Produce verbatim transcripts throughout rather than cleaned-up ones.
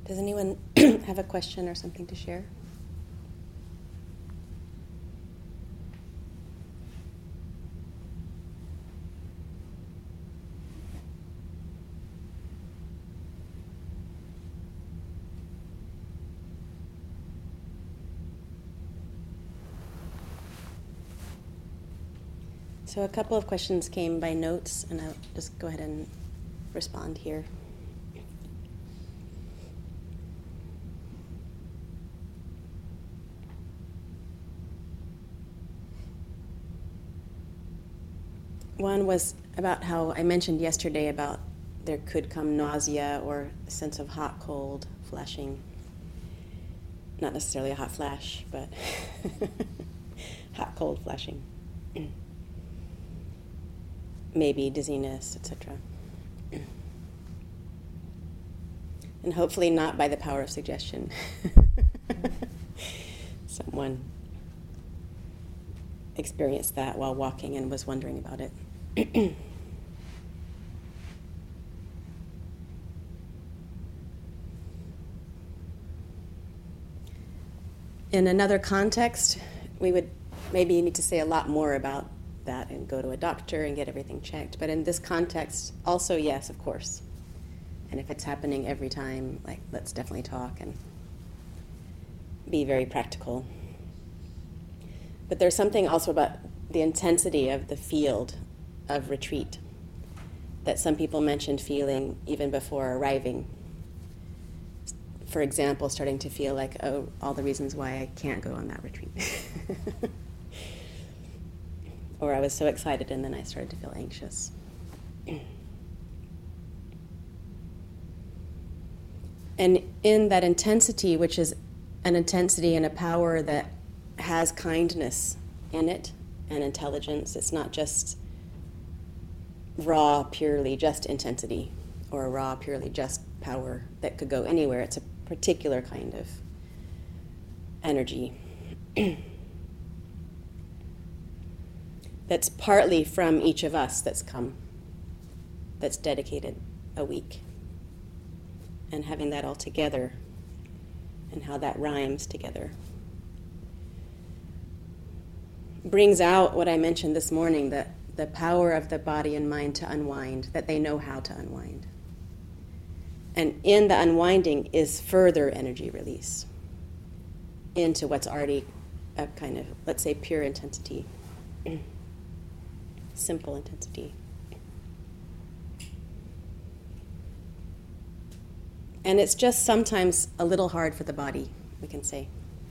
Does anyone have a question or something to share? So a couple of questions came by notes, and I'll just go ahead and respond here. One was about how I mentioned yesterday about there could come nausea or a sense of hot, cold, flashing. Not necessarily a hot flash, but hot, cold, flashing. Maybe dizziness, et cetera. And hopefully not by the power of suggestion. Someone experienced that while walking and was wondering about it. In another context, we would maybe need to say a lot more about that and go to a doctor and get everything checked. But in this context, also, yes, of course. And if it's happening every time, like, let's definitely talk and be very practical. But there's something also about the intensity of the field of retreat that some people mentioned feeling even before arriving. For example, starting to feel like, oh, all the reasons why I can't go on that retreat. Or I was so excited and then I started to feel anxious. And in that intensity, which is an intensity and a power that has kindness in it and intelligence, it's not just raw, purely just intensity or raw, purely just power that could go anywhere. It's a particular kind of energy. That's partly from each of us that's come, that's dedicated a week. And having that all together and how that rhymes together brings out what I mentioned this morning, that the power of the body and mind to unwind, that they know how to unwind. And in the unwinding is further energy release into what's already a kind of, let's say, pure intensity. Simple intensity. And it's just sometimes a little hard for the body, we can say.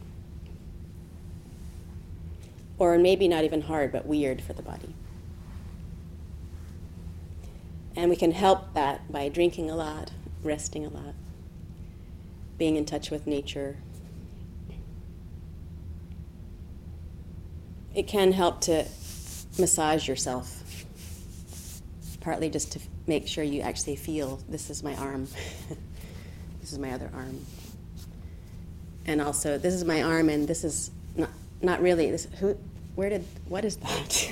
Or maybe not even hard, but weird for the body. And we can help that by drinking a lot, resting a lot, being in touch with nature. It can help to massage yourself, partly just to make sure you actually feel, this is my arm, this is my other arm. And also, this is my arm, and this is not not really, this, who, where did, what is that?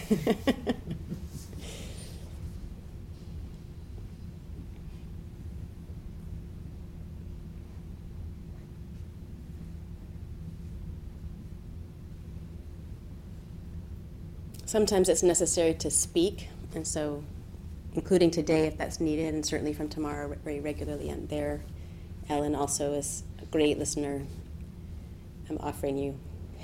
Sometimes it's necessary to speak, and so, including today if that's needed, and certainly from tomorrow very regularly, I'm there. Ellen also is a great listener. I'm offering you.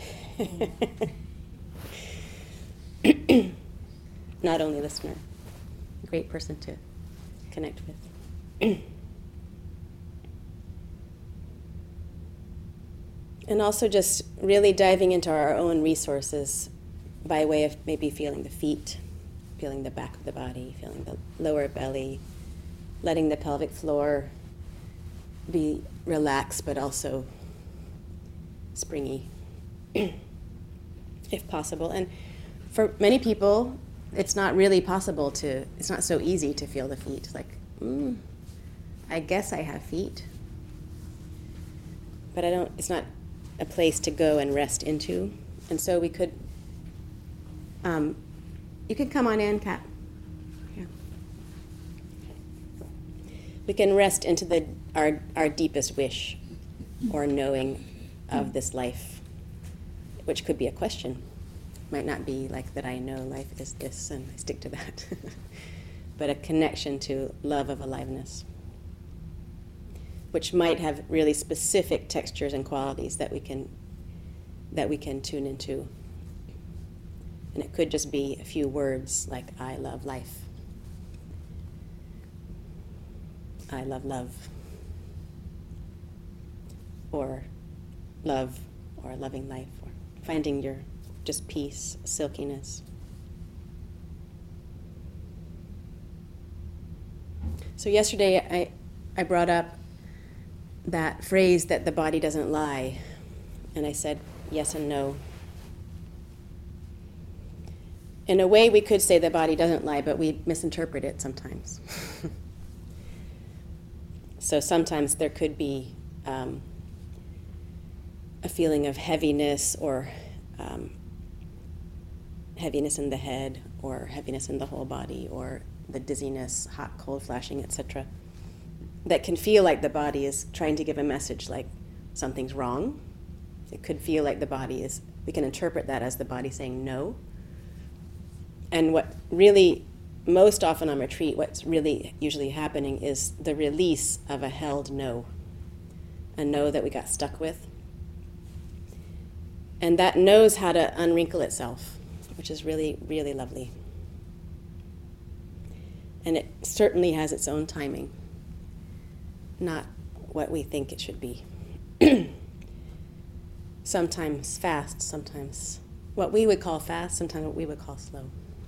Not only listener, a great person to connect with. And also just really diving into our own resources by way of maybe feeling the feet, feeling the back of the body, feeling the lower belly, letting the pelvic floor be relaxed but also springy, if possible. And for many people, it's not really possible to, it's not so easy to feel the feet. Like, mm, I guess I have feet, but I don't, it's not a place to go and rest into. And so we could, um, you could come on in, Kat. Yeah. we can rest into the our our deepest wish or knowing of this life, which could be a question. Might not be like that I know life is this and I stick to that, but a connection to love of aliveness, which might have really specific textures and qualities that we can that we can tune into. And it could just be a few words like I love life, I love love, or love, or loving life, or finding your just peace, silkiness. So yesterday I, I brought up that phrase that the body doesn't lie, and I said yes and no. In a way, we could say the body doesn't lie, but we misinterpret it sometimes. So sometimes there could be um, a feeling of heaviness, or um, heaviness in the head, or heaviness in the whole body, or the dizziness, hot, cold, flashing, et cetera, that can feel like the body is trying to give a message like something's wrong. It could feel like the body is, we can interpret that as the body saying no. And what really, most often on retreat, what's really usually happening is the release of a held no, a no that we got stuck with. And that knows how to unwrinkle itself, which is really, really lovely. And it certainly has its own timing, not what we think it should be. Sometimes fast, sometimes what we would call fast, sometimes what we would call slow.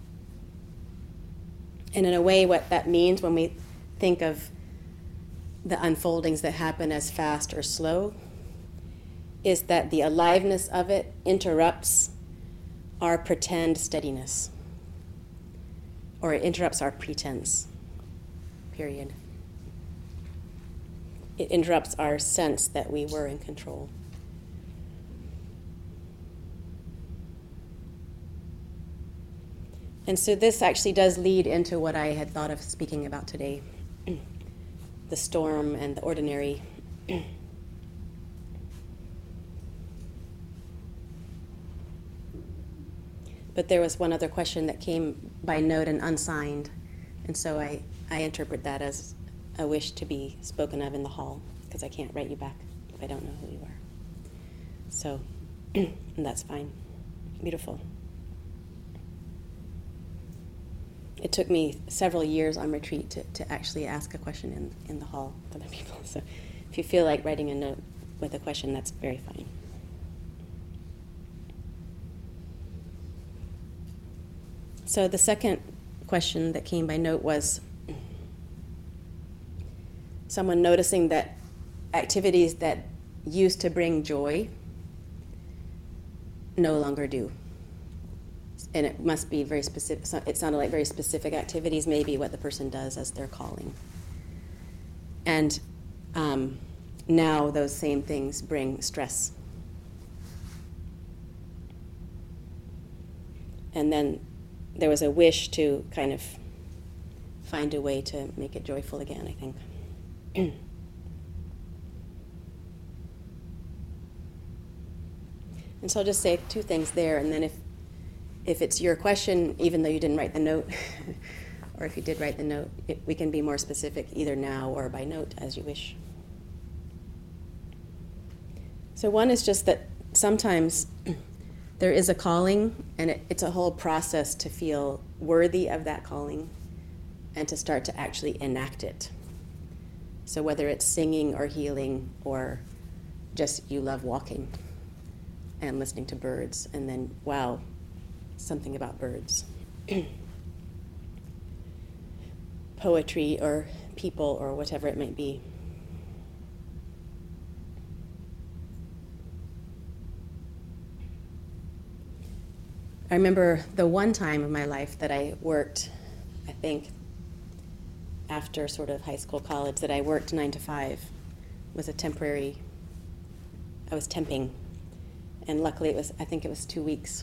And in a way, what that means when we think of the unfoldings that happen as fast or slow is that the aliveness of it interrupts our pretend steadiness, or it interrupts our pretense, period. It interrupts our sense that we were in control. And so this actually does lead into what I had thought of speaking about today, the storm and the ordinary. But there was one other question that came by note and unsigned, and so I, I interpret that as a wish to be spoken of in the hall, because I can't write you back if I don't know who you are. So, and that's fine. Beautiful. It took me several years on retreat to, to actually ask a question in, in the hall with other people. So if you feel like writing a note with a question, that's very fine. So the second question that came by note was someone noticing that activities that used to bring joy no longer do. And it must be very specific. It sounded like very specific activities, maybe what the person does as their calling. And um, now those same things bring stress. And then there was a wish to kind of find a way to make it joyful again, I think. And so I'll just say two things there, and then if If it's your question, even though you didn't write the note, or if you did write the note, it, we can be more specific either now or by note as you wish. So one is just that sometimes there is a calling, and it, it's a whole process to feel worthy of that calling and to start to actually enact it. So whether it's singing or healing or just you love walking and listening to birds, and then, wow, something about birds. Poetry or people or whatever it might be. I remember the one time of my life that I worked, I think, after sort of high school, college, that I worked nine to five, was a temporary, I was temping. And luckily it was, I think it was two weeks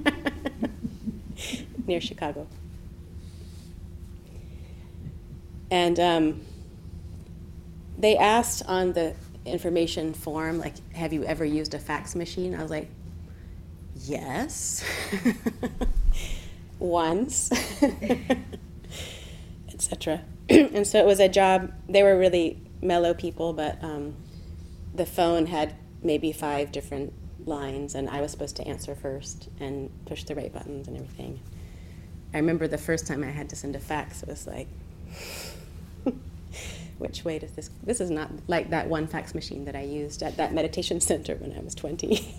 near Chicago. And um, they asked on the information form, like, have you ever used a fax machine? I was like, yes, once, et cetera. And so it was a job. They were really mellow people, but um, the phone had maybe five different lines, and I was supposed to answer first and push the right buttons and everything. I remember the first time I had to send a fax, it was like, which way does this, this is not like that one fax machine that I used at that meditation center when I was twenty.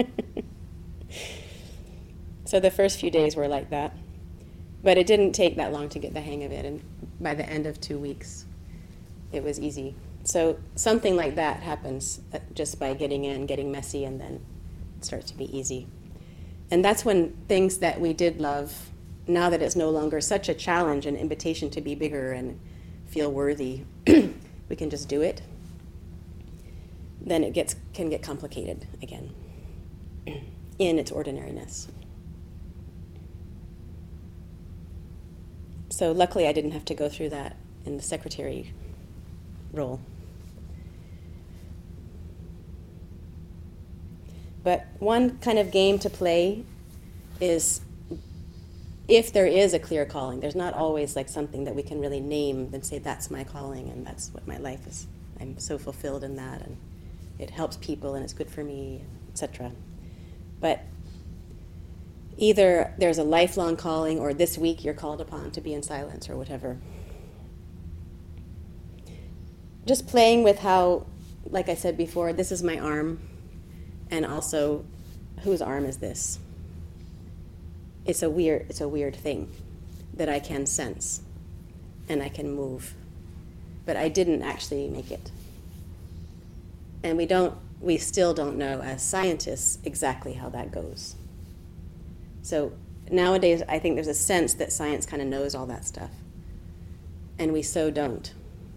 So the first few days were like that. But it didn't take that long to get the hang of it, and by the end of two weeks, it was easy. So something like that happens just by getting in, getting messy, and then it starts to be easy. And that's when things that we did love, now that it's no longer such a challenge, an invitation to be bigger and feel worthy, we can just do it, then it gets can get complicated again in its ordinariness. So luckily I didn't have to go through that in the secretary role. But one kind of game to play is, if there is a clear calling, there's not always like something that we can really name and say, that's my calling and that's what my life is. I'm so fulfilled in that, and it helps people and it's good for me, et cetera. But either there's a lifelong calling, or this week you're called upon to be in silence, or whatever. Just playing with how, like I said before, this is my arm, and also, whose arm is this? It's a weird, it's a weird thing that I can sense and I can move, but I didn't actually make it. And we don't, we still don't know as scientists exactly how that goes. So nowadays, I think there's a sense that science kind of knows all that stuff, and we so don't.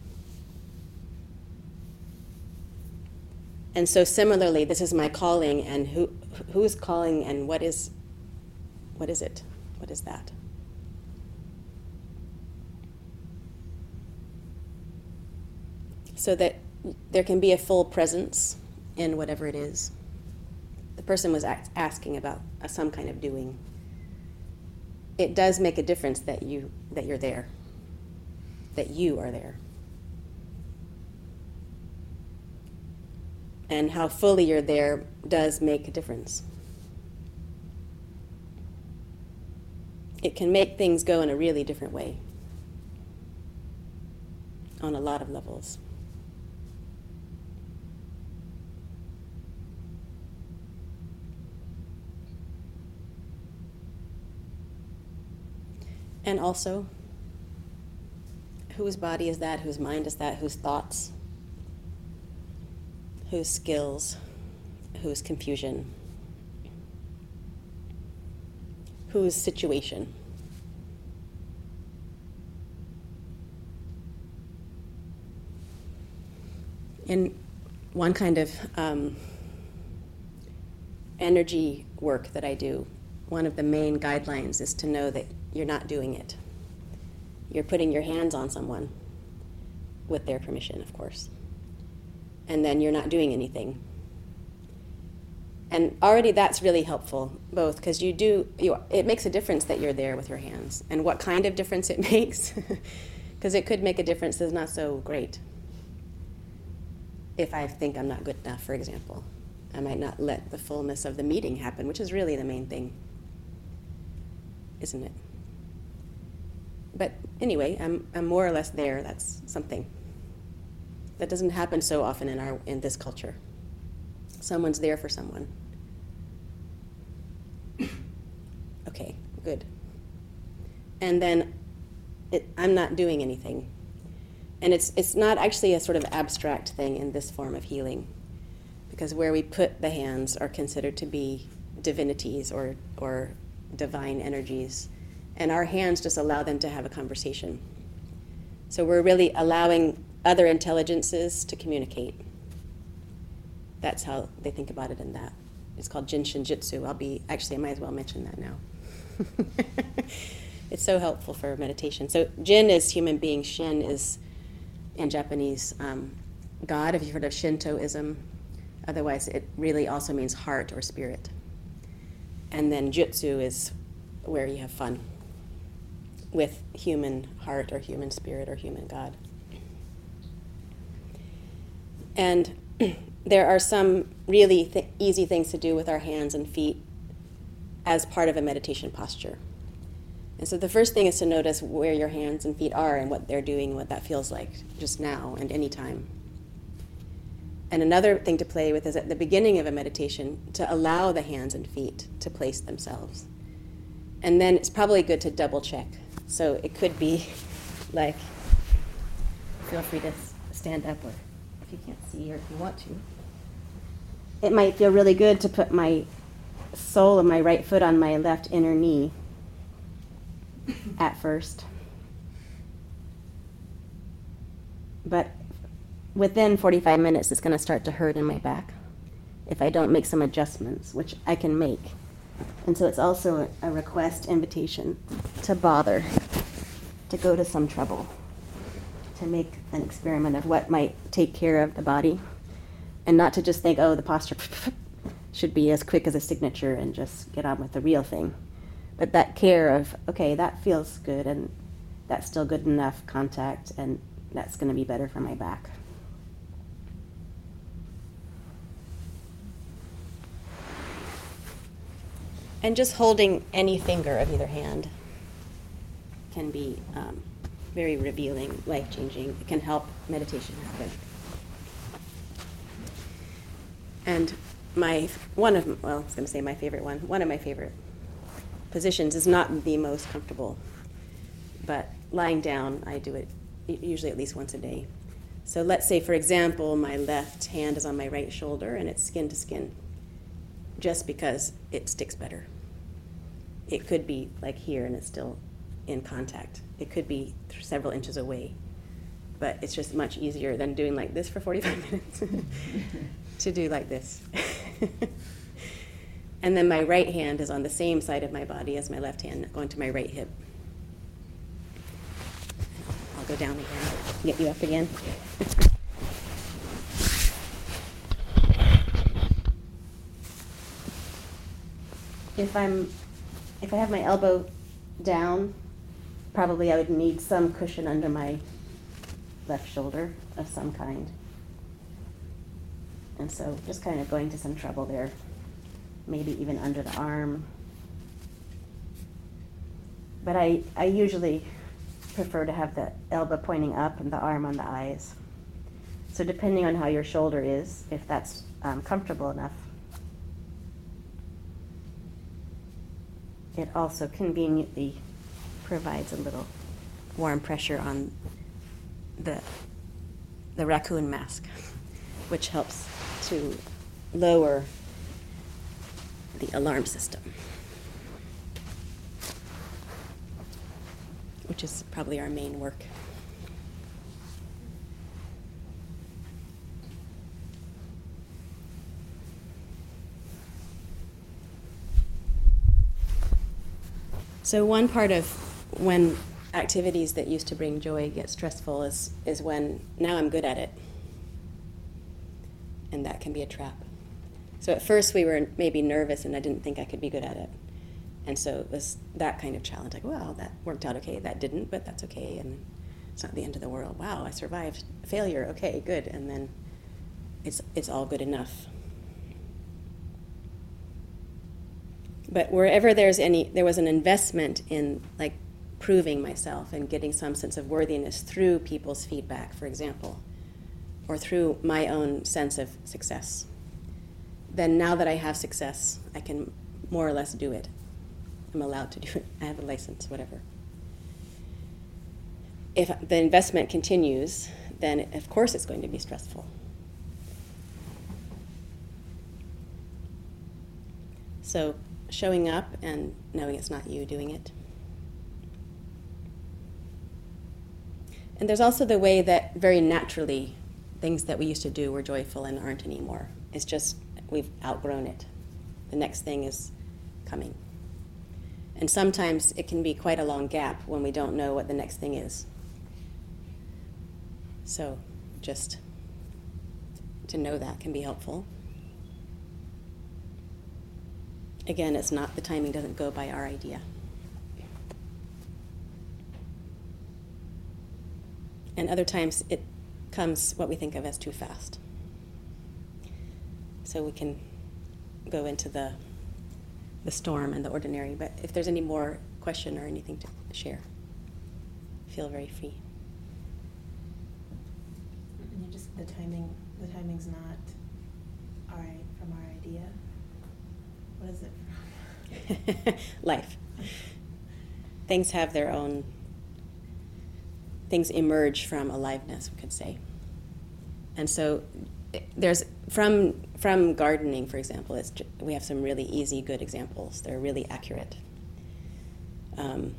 And so similarly, this is my calling, and who who's calling, and what is what is it? What is that? So that there can be a full presence in whatever it is. The person was ask, asking about uh, some kind of doing. It does make a difference that you that you're there, that you are there. And how fully you're there does make a difference. It can make things go in a really different way on a lot of levels. And also, whose body is that? Whose mind is that? Whose thoughts? Whose skills? Whose confusion? Whose situation? In one kind of um, energy work that I do, one of the main guidelines is to know that you're not doing it. You're putting your hands on someone, with their permission, of course. And then you're not doing anything. And already that's really helpful, both, because you do, you, it makes a difference that you're there with your hands. And what kind of difference it makes, because it could make a difference that's not so great. If I think I'm not good enough, for example, I might not let the fullness of the meeting happen, which is really the main thing, isn't it? But anyway, I'm, I'm more or less there. That's something. That doesn't happen so often in our in this culture. Someone's there for someone. Okay, good. And then it, I'm not doing anything. And it's it's not actually a sort of abstract thing in this form of healing, because where we put the hands are considered to be divinities or or divine energies, and our hands just allow them to have a conversation. So we're really allowing other intelligences to communicate. That's how they think about it in that. It's called Jinshin Jitsu. I'll be, actually I might as well mention that now. It's so helpful for meditation. So Jin is human being. Shin is, in Japanese, um, God, if you've heard of Shintoism. Otherwise, it really also means heart or spirit. And then Jutsu is where you have fun with human heart or human spirit or human God. And there are some really th- easy things to do with our hands and feet as part of a meditation posture. And so the first thing is to notice where your hands and feet are and what they're doing, what that feels like just now and any time. And another thing to play with is at the beginning of a meditation to allow the hands and feet to place themselves. And then it's probably good to double check. So it could be like, feel free to stand up, or if you can't see or if you want to. It might feel really good to put my sole of my right foot on my left inner knee at first. But within forty-five minutes, it's going to start to hurt in my back if I don't make some adjustments, which I can make. And so it's also a request, invitation to bother, to go to some trouble, to make an experiment of what might take care of the body, and not to just think, oh, the posture should be as quick as a signature and just get on with the real thing. But that care of, okay, that feels good, and that's still good enough contact, and that's going to be better for my back. And just holding any finger of either hand can be um, very revealing, life-changing. It can help meditation happen. And my one of well, I was going to say my favorite one. One of my favorite positions is not the most comfortable, but lying down, I do it usually at least once a day. So let's say, for example, my left hand is on my right shoulder and it's skin to skin, just because it sticks better. It could be like here and it's still in contact. It could be several inches away, but it's just much easier than doing like this for forty-five minutes to do like this. And then my right hand is on the same side of my body as my left hand, going to my right hip. I'll go down again, get you up again. If I'm, if I have my elbow down, probably I would need some cushion under my left shoulder of some kind. And so just kind of going to some trouble there, maybe even under the arm. But I, I usually prefer to have the elbow pointing up and the arm on the eyes. So depending on how your shoulder is, if that's um, comfortable enough, it also conveniently provides a little warm pressure on the, the raccoon mask, which helps to lower the alarm system, which is probably our main work. So one part of when activities that used to bring joy get stressful is, is when now I'm good at it. And that can be a trap. So at first we were maybe nervous and I didn't think I could be good at it. And so it was that kind of challenge, like, well, that worked out okay. That didn't, but that's okay. And it's not the end of the world. Wow, I survived failure. Okay, good. And then it's it's all good enough. But wherever there's any, there was an investment in like proving myself and getting some sense of worthiness through people's feedback, for example, or through my own sense of success, then now that I have success, I can more or less do it. I'm allowed to do it. I have a license, whatever. If the investment continues, then of course it's going to be stressful. So showing up and knowing it's not you doing it. And there's also the way that very naturally things that we used to do were joyful and aren't anymore. It's just we've outgrown it. The next thing is coming. And sometimes it can be quite a long gap when we don't know what the next thing is. So just to know that can be helpful. Again, it's not, the timing doesn't go by our idea. And other times it comes what we think of as too fast. So we can go into the the storm and the ordinary. But if there's any more question or anything to share, feel very free. And you just the timing the timing's not all right from our idea. What is it from? Life. Things have their own, things emerge from aliveness, we could say. And so there's, from from gardening, for example, it's, we have some really easy, good examples. They're really accurate. Um,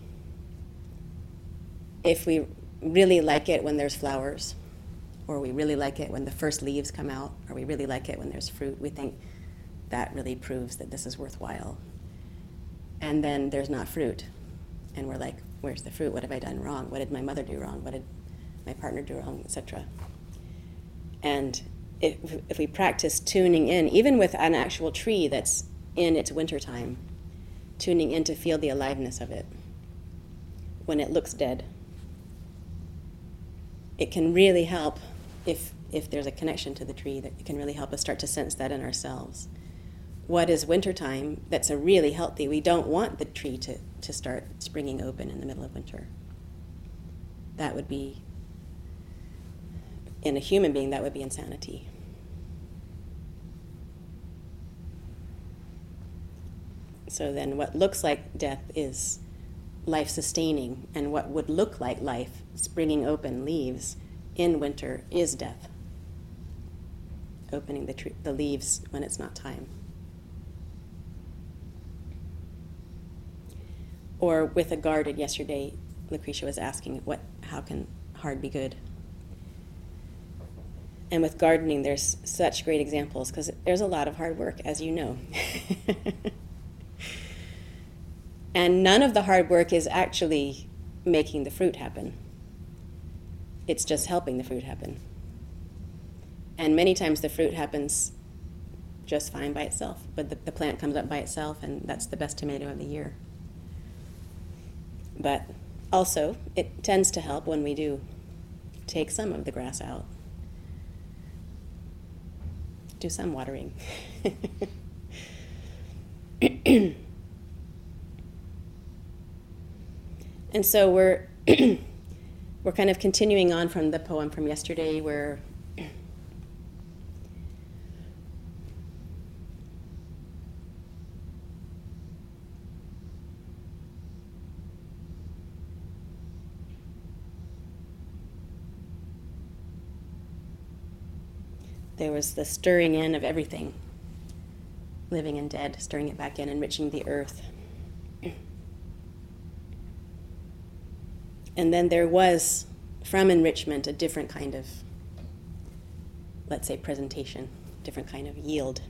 if we really like it when there's flowers, or we really like it when the first leaves come out, or we really like it when there's fruit, we think that really proves that this is worthwhile. And then there's not fruit. And we're like, where's the fruit? What have I done wrong? What did my mother do wrong? What did my partner do wrong, et cetera? And if, if we practice tuning in, even with an actual tree that's in its wintertime, tuning in to feel the aliveness of it when it looks dead, it can really help, if, if there's a connection to the tree, that it can really help us start to sense that in ourselves. What is wintertime that's a really healthy? We don't want the tree to, to start springing open in the middle of winter. That would be, in a human being, that would be insanity. So then what looks like death is life-sustaining, and what would look like life, springing open leaves in winter, is death. Opening the, tree, the leaves when it's not time. Or with a garden, yesterday, Lucretia was asking, "What? How can hard be good?" And with gardening, there's such great examples, because there's a lot of hard work, as you know. And none of the hard work is actually making the fruit happen. It's just helping the fruit happen. And many times the fruit happens just fine by itself, but the, the plant comes up by itself, and that's the best tomato of the year. But also, it tends to help when we do take some of the grass out. Do some watering. And so we're we're kind of continuing on from the poem from yesterday, where there was the stirring in of everything, living and dead, stirring it back in, enriching the earth. And then there was, from enrichment, a different kind of, let's say, presentation, different kind of yield.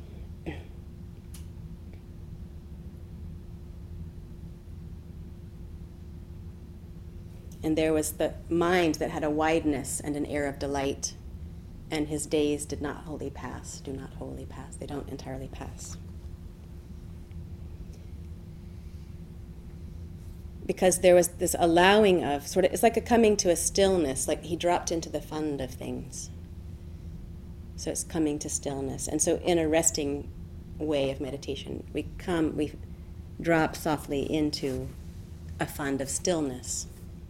And there was the mind that had a wideness and an air of delight, and his days did not wholly pass, do not wholly pass, they don't entirely pass. Because there was this allowing of, sort of, it's like a coming to a stillness, like he dropped into the fund of things. So it's coming to stillness. And so in a resting way of meditation, we come, we drop softly into a fund of stillness.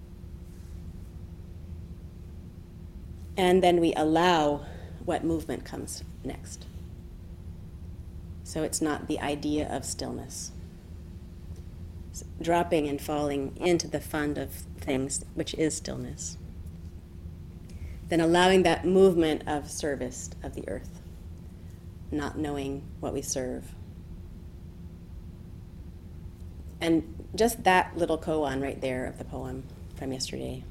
And then we allow what movement comes next. So it's not the idea of stillness. It's dropping and falling into the fund of things, which is stillness. Then allowing that movement of service of the earth, not knowing what we serve. And just that little koan right there of the poem from yesterday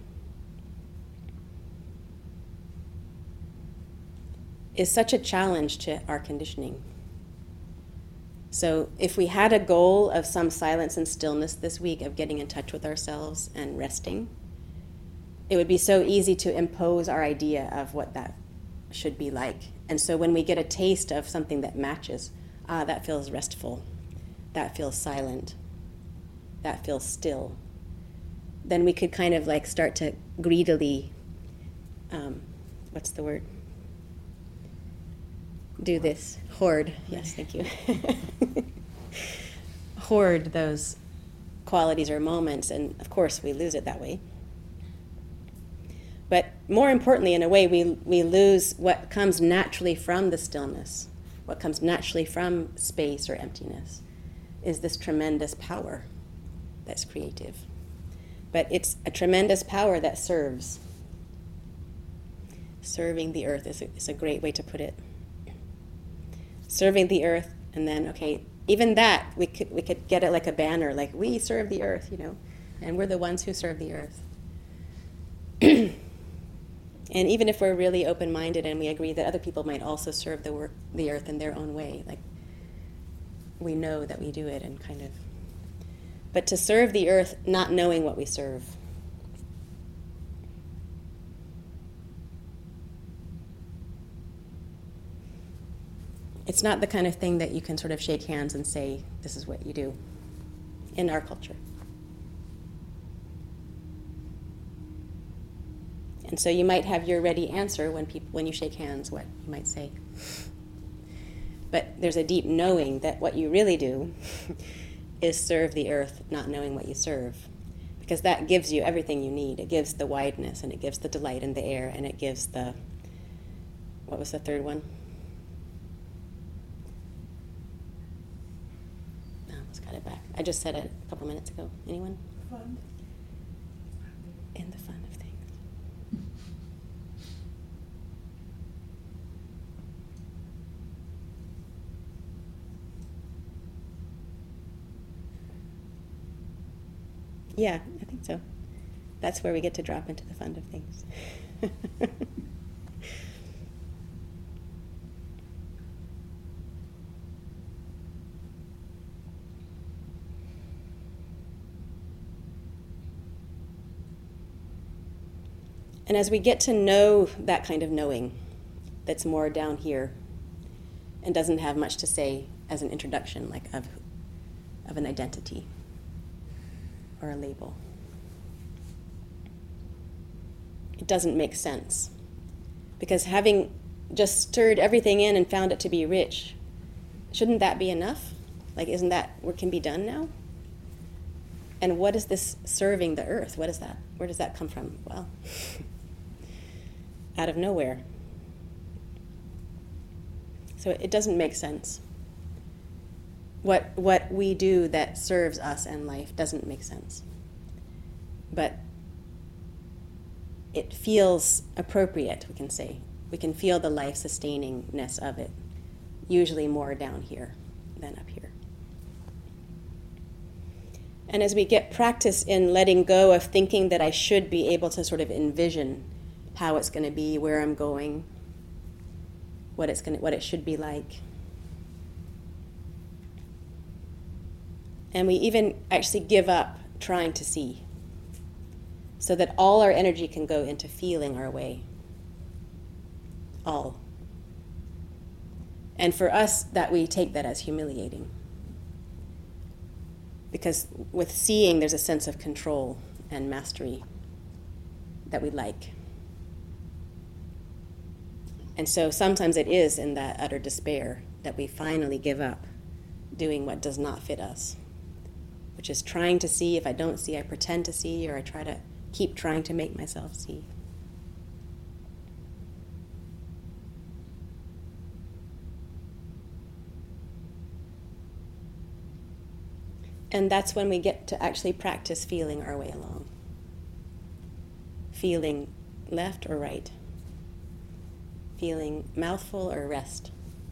is such a challenge to our conditioning. So if we had a goal of some silence and stillness this week, of getting in touch with ourselves and resting, it would be so easy to impose our idea of what that should be like. And so when we get a taste of something that matches, ah, that feels restful, that feels silent, that feels still, then we could kind of like start to greedily, um, what's the word? Do this. Hoard. Yes, thank you. Hoard those qualities or moments, and of course we lose it that way. But more importantly, in a way, we, we lose what comes naturally from the stillness, what comes naturally from space or emptiness, is this tremendous power that's creative. But it's a tremendous power that serves. Serving the earth is a, is a great way to put it. Serving the earth, and then, okay, even that, we could we could get it like a banner, like, we serve the earth, you know, and we're the ones who serve the earth. And even if we're really open-minded and we agree that other people might also serve the work, the earth in their own way, like, we know that we do it and kind of... But to serve the earth not knowing what we serve. It's not the kind of thing that you can sort of shake hands and say, this is what you do in our culture. And so you might have your ready answer when people when you shake hands, what you might say. But there's a deep knowing that what you really do is serve the earth, not knowing what you serve. Because that gives you everything you need. It gives the wideness, and it gives the delight in the air, and it gives the, what was the third one? No, I almost got it back. I just said it a couple minutes ago. Anyone? Fun. In the fun of things. Yeah, I think so. That's where we get to drop into the fun of things. And as we get to know that kind of knowing that's more down here and doesn't have much to say as an introduction, like of, of an identity or a label, it doesn't make sense. Because having just stirred everything in and found it to be rich, shouldn't that be enough? Like, isn't that what can be done now? And what is this serving the earth? What is that? Where does that come from? Well, out of nowhere. So it doesn't make sense. What what we do that serves us and life doesn't make sense. But it feels appropriate, we can say. We can feel the life-sustainingness of it, usually more down here than up here. And as we get practice in letting go of thinking that I should be able to sort of envision how it's going to be, where I'm going, what it's going to, what it should be like. And we even actually give up trying to see, so that all our energy can go into feeling our way. All. And for us, that we take that as humiliating. Because with seeing, there's a sense of control and mastery that we like. And so sometimes it is in that utter despair that we finally give up doing what does not fit us, which is trying to see. If I don't see, I pretend to see, or I try to keep trying to make myself see. And that's when we get to actually practice feeling our way along. Feeling left or right. Feeling mouthful or rest.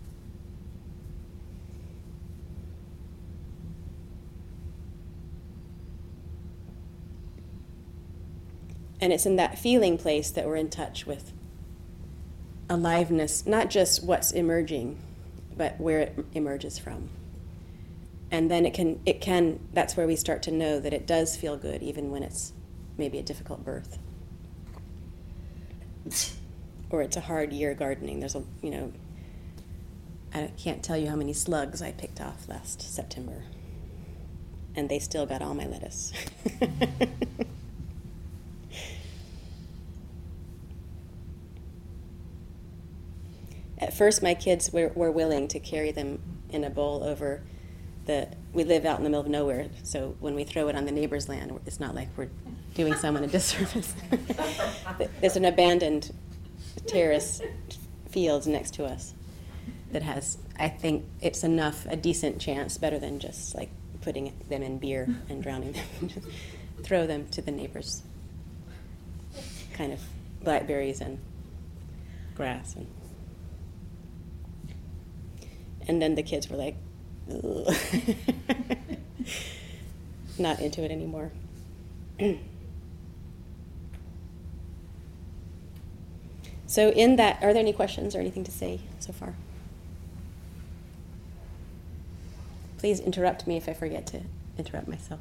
And it's in that feeling place that we're in touch with aliveness, not just what's emerging, but where it emerges from. And then it can, it can, that's where we start to know that it does feel good, even when it's maybe a difficult birth. Or it's a hard year gardening. There's a, you know, I can't tell you how many slugs I picked off last September. And they still got all my lettuce. At first, my kids were, were willing to carry them in a bowl over the, we live out in the middle of nowhere, so when we throw it on the neighbor's land, it's not like we're doing someone a disservice. There's an abandoned terrace field next to us that has, I think it's enough, a decent chance, better than just like putting them in beer and drowning them. Throw them to the neighbors. Kind of blackberries and grass. And, and then the kids were like, ugh. Not into it anymore. So in that, are there any questions or anything to say so far? Please interrupt me if I forget to interrupt myself.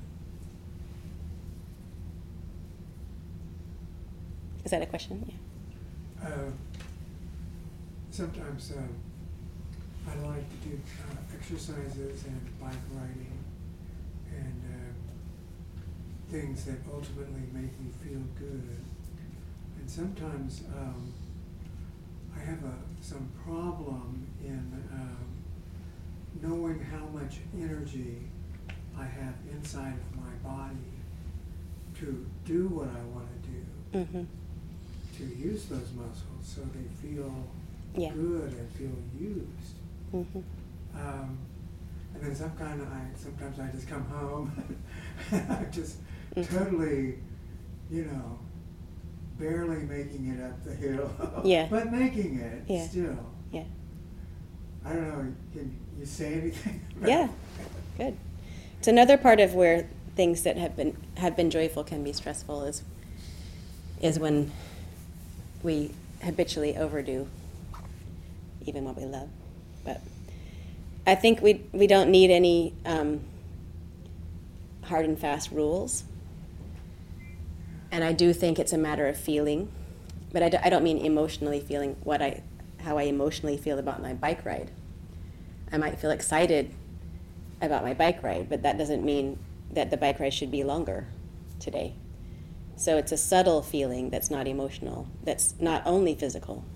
Is that a question? Yeah. Uh, sometimes um, I like to do uh, exercises and bike riding and uh, things that ultimately make me feel good. And sometimes um, I have a, some problem in um, knowing how much energy I have inside of my body to do what I want to do, Mm-hmm. to use those muscles so they feel Yeah. good and feel used. Mm-hmm. Um, and then some kind of, I sometimes I just come home and I'm just Mm-hmm. totally, you know, barely making it up the hill. Yeah. But making it Yeah. still. Yeah. I don't know, can you say anything about Yeah. Good. It's another part of where things that have been have been joyful can be stressful is is when we habitually overdo even what we love. But I think we we don't need any um, hard and fast rules. And I do think it's a matter of feeling, but I, do, I don't mean emotionally feeling what I, how I emotionally feel about my bike ride. I might feel excited about my bike ride, but that doesn't mean that the bike ride should be longer today. So it's a subtle feeling that's not emotional, that's not only physical,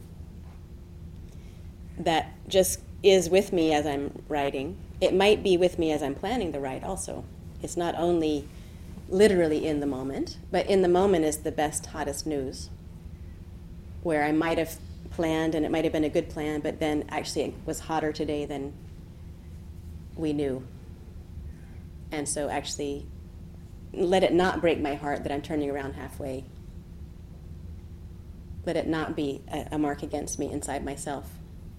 that just is with me as I'm riding. It might be with me as I'm planning the ride also. It's not only literally in the moment, but in the moment is the best, hottest news, where I might have planned and it might have been a good plan, but then actually it was hotter today than we knew. And so actually let it not break my heart that I'm turning around halfway. Let it not be a, a mark against me inside myself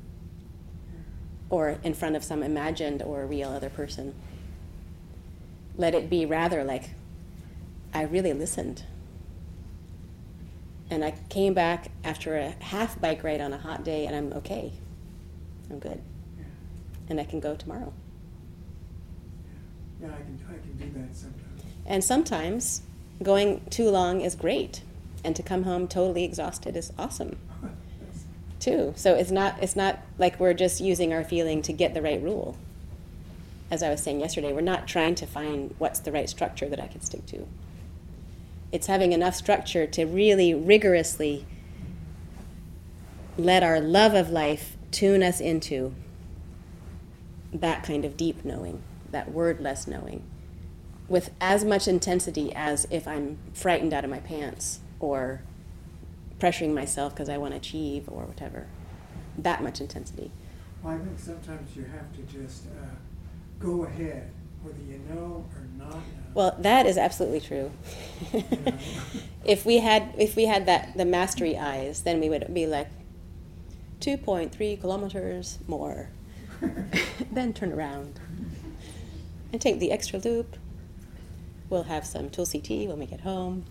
or in front of some imagined or real other person. Let it be rather like, I really listened. And I came back after a half bike ride on a hot day and I'm okay. I'm good. Yeah. And I can go tomorrow. Yeah, I can, I can do that sometimes. And sometimes going too long is great. And to come home totally exhausted is awesome too. So it's not, it's not like we're just using our feeling to get the right rule. As I was saying yesterday, we're not trying to find what's the right structure that I can stick to. It's having enough structure to really rigorously let our love of life tune us into that kind of deep knowing, that wordless knowing, with as much intensity as if I'm frightened out of my pants or pressuring myself because I want to achieve or whatever. That much intensity. Well, I think sometimes you have to just uh, go ahead, whether you know or not know. Well, that is absolutely true. You know? If we had, if we had that the mastery eyes, then we would be like, two point three kilometers more. Then turn around and take the extra loop. We'll have some Tulsi tea when we get home.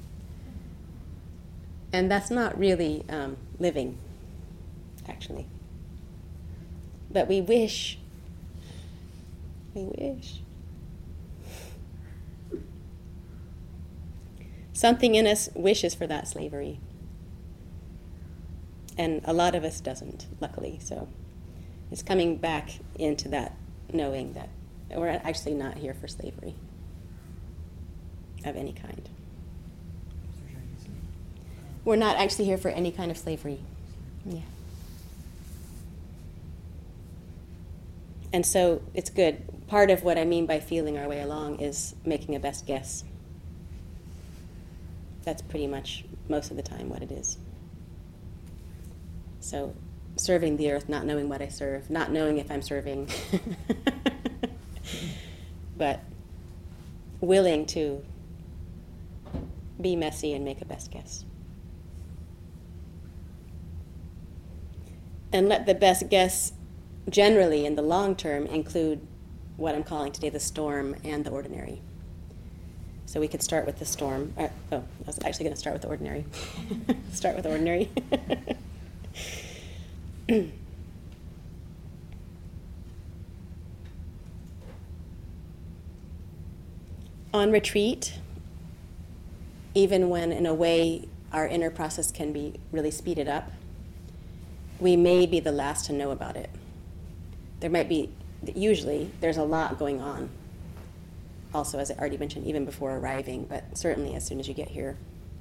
And that's not really um, living, actually. But we wish, we wish. Something in us wishes for that slavery. And a lot of us doesn't, luckily. So it's coming back into that knowing that we're actually not here for slavery of any kind. We're not actually here for any kind of slavery. Yeah. And so it's good. Part of what I mean by feeling our way along is making a best guess. That's pretty much most of the time what it is. So serving the earth, not knowing what I serve, not knowing if I'm serving, but willing to be messy and make a best guess. And let the best guess generally in the long term include what I'm calling today the storm and the ordinary. So we could start with the storm. Uh, oh, I was actually going to start with the ordinary. Start with ordinary. On retreat, even when in a way our inner process can be really speeded up, we may be the last to know about it. There might be, usually, there's a lot going on. Also, as I already mentioned, even before arriving, but certainly as soon as you get here.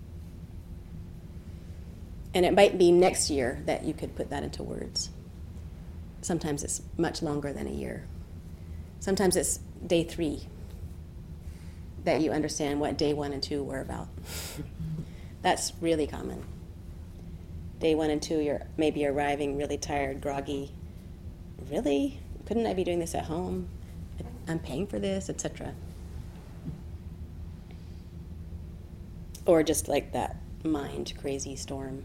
And it might be next year that you could put that into words. Sometimes it's much longer than a year. Sometimes it's day three that you understand what day one and two were about. That's really common. Day one and two, you're maybe arriving really tired, groggy. Really? Couldn't I be doing this at home? I'm paying for this, et cetera. Or just like that mind crazy storm.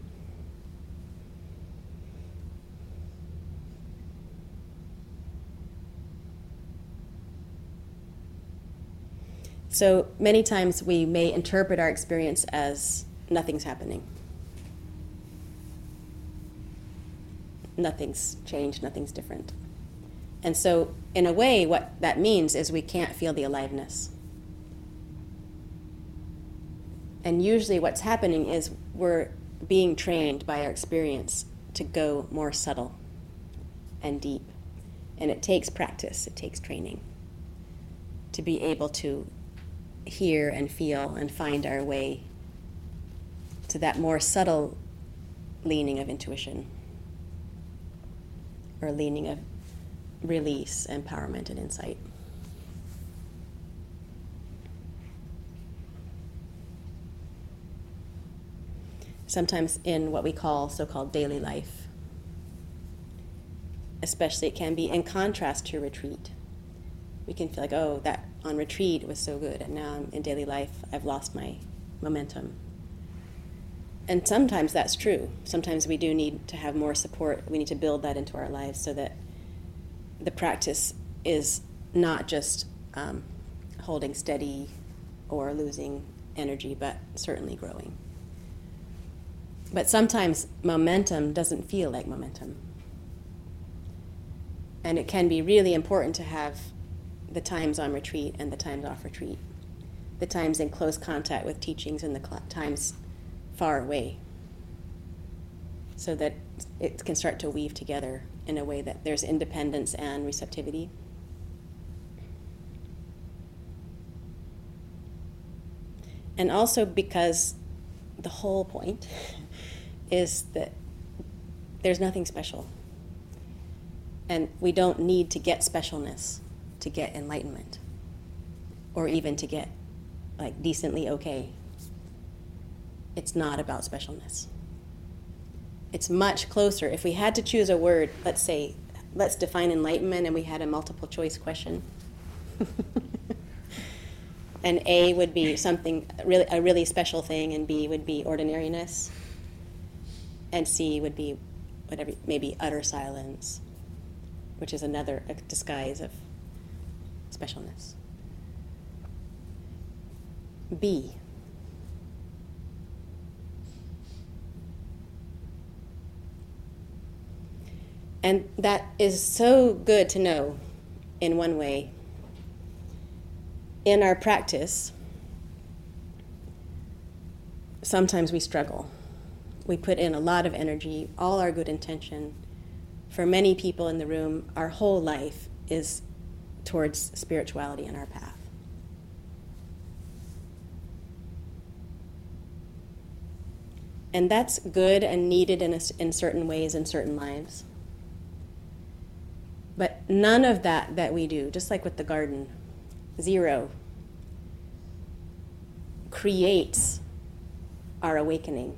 So many times we may interpret our experience as nothing's happening. Nothing's changed, nothing's different. And so, in a way, what that means is we can't feel the aliveness. And usually what's happening is we're being trained by our experience to go more subtle and deep. And it takes practice, it takes training to be able to hear and feel and find our way to that more subtle leaning of intuition, or leaning of release, empowerment, and insight. Sometimes in what we call so-called daily life, especially it can be in contrast to retreat. We can feel like, oh, that on retreat was so good, and now in daily life I've lost my momentum. And sometimes that's true. Sometimes we do need to have more support. We need to build that into our lives so that the practice is not just um, holding steady or losing energy, but certainly growing. But sometimes momentum doesn't feel like momentum. And it can be really important to have the times on retreat and the times off retreat, the times in close contact with teachings and the cl- times far away, so that it can start to weave together in a way that there's independence and receptivity. And also because the whole point is that there's nothing special. And we don't need to get specialness to get enlightenment, or even to get like decently okay. It's not about specialness. It's much closer. If we had to choose a word, let's say, let's define enlightenment and we had a multiple choice question. And A would be something, really, a really special thing, and B would be ordinariness. And C would be whatever, maybe utter silence, which is another disguise of specialness. B. And that is so good to know in one way. In our practice, sometimes we struggle. We put in a lot of energy, all our good intention. For many people in the room, our whole life is towards spirituality in our path. And that's good and needed in, a, in certain ways in certain lives. But none of that that we do, just like with the garden, zero, creates our awakening.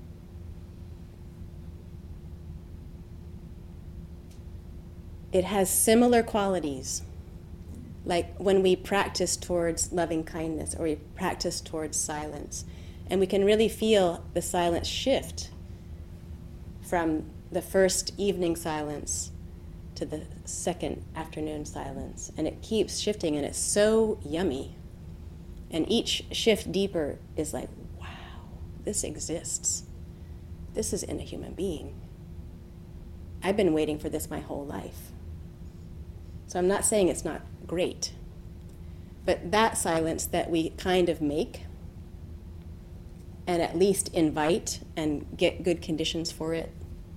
It has similar qualities, like when we practice towards loving kindness or we practice towards silence, and we can really feel the silence shift from the first evening silence to the second afternoon silence, and it keeps shifting, and it's so yummy. And each shift deeper is like, wow, this exists. This is in a human being. I've been waiting for this my whole life. So I'm not saying it's not great, but that silence that we kind of make and at least invite and get good conditions for it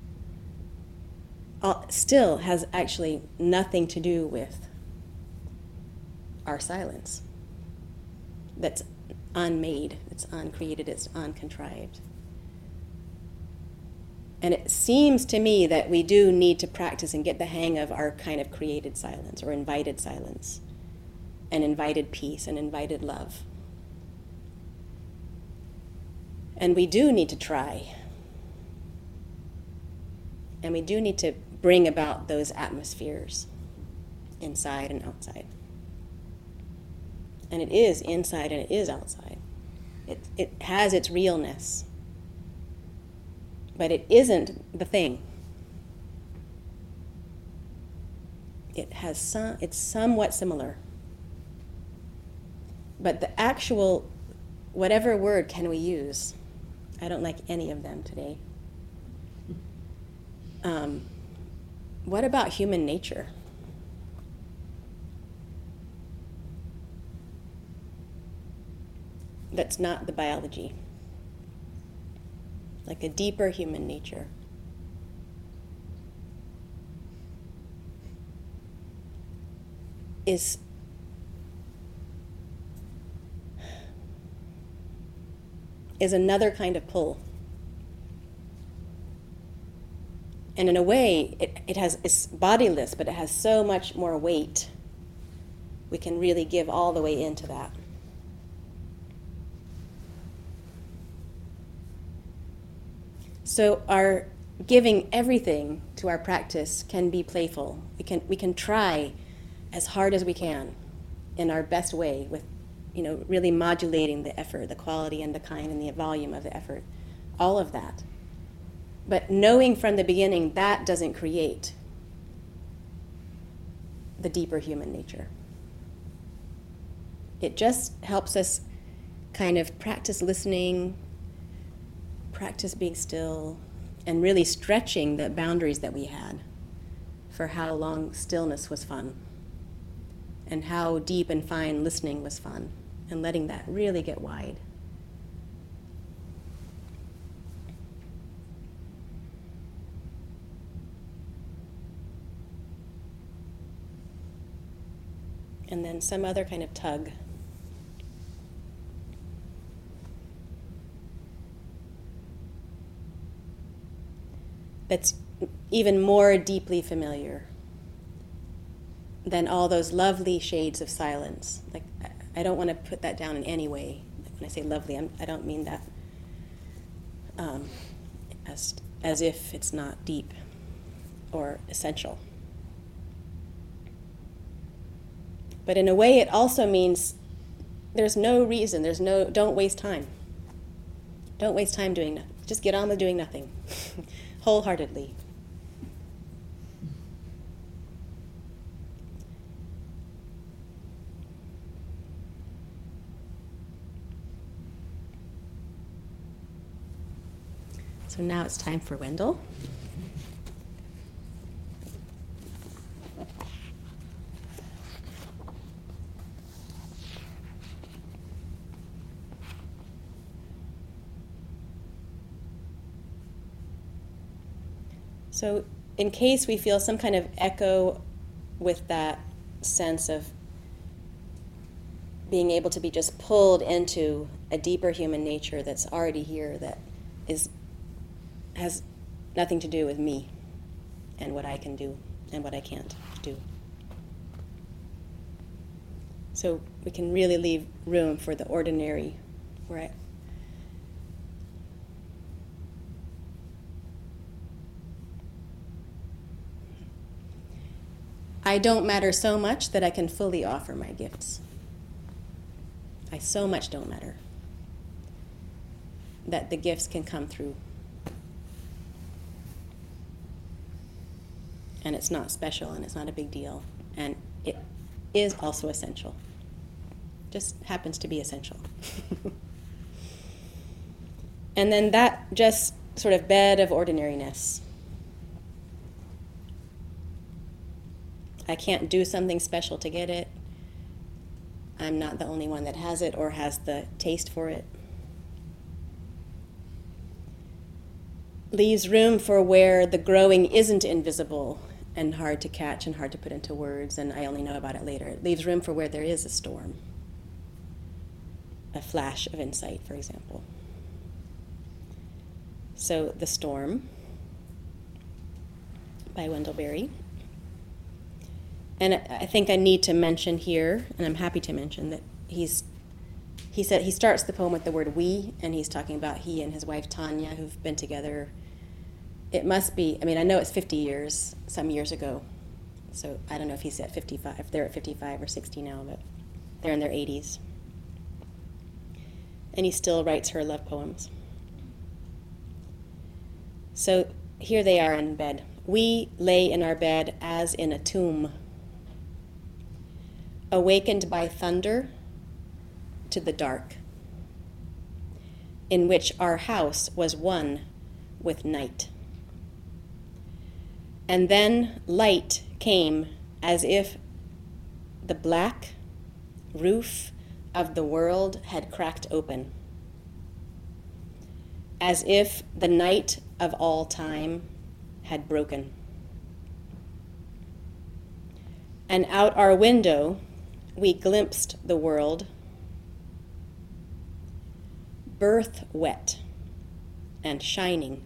all, still has actually nothing to do with our silence. That's unmade, it's uncreated, it's uncontrived. And it seems to me that we do need to practice and get the hang of our kind of created silence or invited silence and invited peace and invited love. And we do need to try. And we do need to bring about those atmospheres inside and outside. And it is inside and it is outside. It, it has its realness. But it isn't the thing. It has some, it's somewhat similar. But the actual, whatever word can we use? I don't like any of them today. Um, what about human nature? That's not the biology. Like a deeper human nature. Is is another kind of pull. And in a way, it, it has it's bodiless, but it has so much more weight. We can really give all the way into that. So our giving everything to our practice can be playful. We can we can try as hard as we can in our best way with, you know, really modulating the effort, the quality and the kind and the volume of the effort, all of that. But knowing from the beginning that doesn't create the deeper human nature. It just helps us kind of practice listening, practice being still, and really stretching the boundaries that we had for how long stillness was fun and how deep and fine listening was fun, and letting that really get wide. And then some other kind of tug. That's even more deeply familiar than all those lovely shades of silence. Like, I don't want to put that down in any way. When I say lovely, I'm, I don't mean that um, as, as if it's not deep or essential. But in a way, it also means there's no reason, there's no, don't waste time. Don't waste time doing nothing. Just get on with doing nothing, wholeheartedly. So now it's time for Wendell. So in case we feel some kind of echo with that sense of being able to be just pulled into a deeper human nature that's already here, that is has nothing to do with me and what I can do and what I can't do. So we can really leave room for the ordinary, where I, I don't matter so much that I can fully offer my gifts. I so much don't matter that the gifts can come through. And it's not special, and it's not a big deal, and it is also essential. Just happens to be essential. And then that just sort of bed of ordinariness. I can't do something special to get it. I'm not the only one that has it or has the taste for it. Leaves room for where the growing isn't invisible and hard to catch and hard to put into words, and I only know about it later. It leaves room for where there is a storm, a flash of insight, for example. So, The Storm by Wendell Berry. And I think I need to mention here, and I'm happy to mention, that he's he said he starts the poem with the word we, and he's talking about he and his wife Tanya, who've been together. It must be, I mean, I know it's fifty years, some years ago. So I don't know if he's at fifty-five, they're at fifty-five or sixty now, but they're in their eighties. And he still writes her love poems. So here they are in bed. We lay in our bed as in a tomb, awakened by thunder to the dark, in which our house was one with night. And then light came as if the black roof of the world had cracked open, as if the night of all time had broken. And out our window we glimpsed the world, birth wet and shining,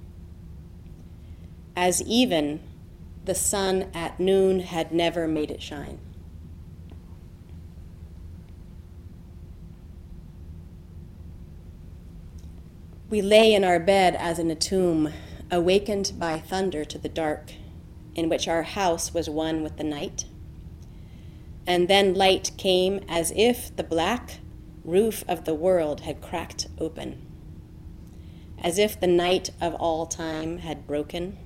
as even the sun at noon had never made it shine. We lay in our bed as in a tomb, awakened by thunder to the dark, in which our house was one with the night. And then light came as if the black roof of the world had cracked open, as if the night of all time had broken.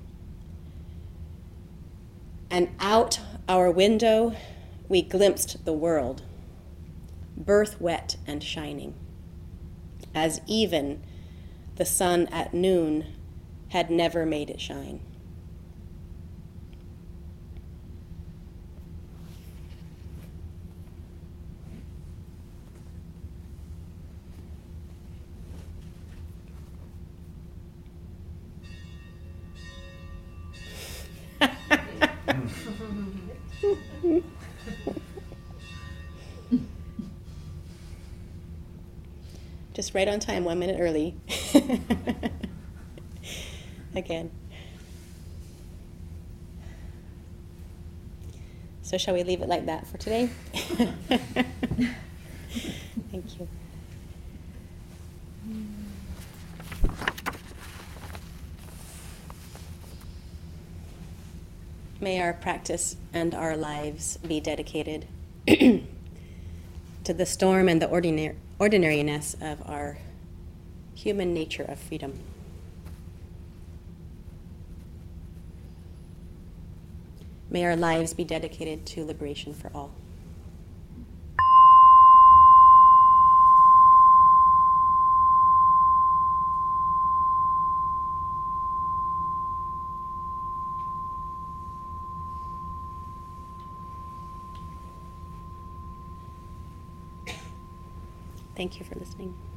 And out our window we glimpsed the world, birth wet and shining, as even the sun at noon had never made it shine. Just right on time, one minute early. Again. So shall we leave it like that for today? Thank you. May our practice and our lives be dedicated to the storm and the ordinary, ordinariness of our human nature of freedom. May our lives be dedicated to liberation for all. Thank you for listening.